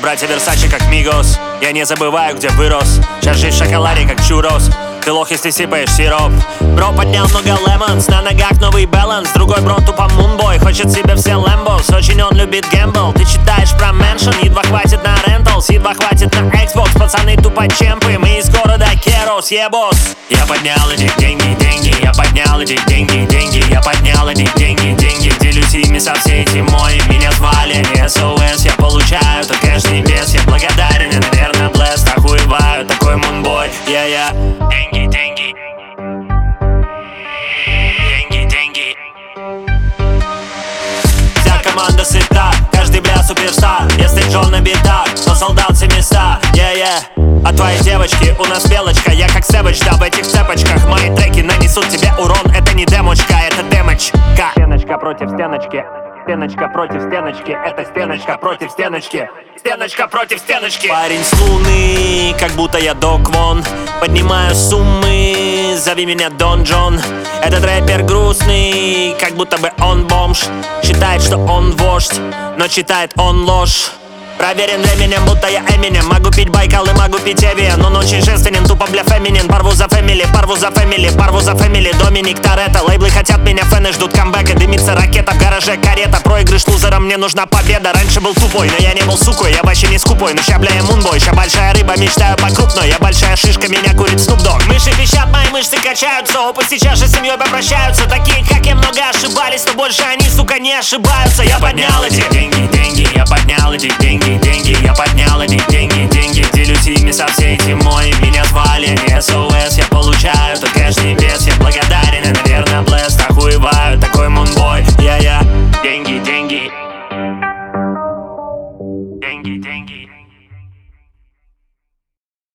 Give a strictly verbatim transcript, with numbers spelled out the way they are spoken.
братья Версачи как Мигос. Я не забываю, где вырос. Сейчас жизнь в шоколаде как чурос. Ты лох, если сыпаешь сироп. Бро поднял много лемонс, на ногах новый баланс. Другой бро тупо мунбой, хочет себе все лэмбос. Очень он любит гэмбл. Ты читаешь про мэншн, едва хватит на ренталс, едва хватит на Xbox. Пацаны тупо чемпы, мы из города Керос, ебос. Я поднял эти деньги, деньги, я поднял эти деньги, деньги, я поднял эти деньги, деньги. Делюсь ими со всей зимой. Меня звали эс о эс, я получаю то кэш небес. Я благодарен, я, наверное, блест, охуеваю, такой мунбой, я-я. Деньги, деньги, деньги, деньги. Вся команда сыта, каждый бля суперстар. Если Джон на битах, то солдат все места, yeah-yeah. А твои девочки, у нас белочка, я как сэвэдж, да, в этих цепочках. Мои треки нанесут тебе урон, это не демочка, это демочка. Стеночка против стеночки, стеночка против стеночки, это стеночка против стеночки, стеночка против стеночки. Парень с луны, как будто я Док Вон. Поднимаю суммы, зови меня Дон Джон. Этот рэпер грустный, как будто бы он бомж. Считает, что он вождь, но читает он ложь. Проверен временем, будто я Эминем. Могу пить Байкал и могу пить Эвиан. Он очень женственен, тупо бля феминин. Порву за фэмили, порву за фэмили, порву за фэмили. Доминик Торетто, лейблы хотят меня, фэны ждут камбэка. Дымится ракета, в гараже карета. Проигрыш лузерам, мне нужна победа. Раньше был тупой, но я не был сукой. Я вообще не скупой, но ща бля я мунбой. Ща большая рыба, мечтаю по крупной. Я большая шишка, меня курит Снуп Дог. Мыши пищат, мои мышцы качаются. Опы сейчас же с семьей попрощаются. Такие, как я, много ошибались, но больше они, сука, не ошибаются. Я поднял эти деньги, деньги, я поднял эти деньги, деньги, я поднял эти деньги, деньги. Делюсь ими со всей зимой. Меня звали эс о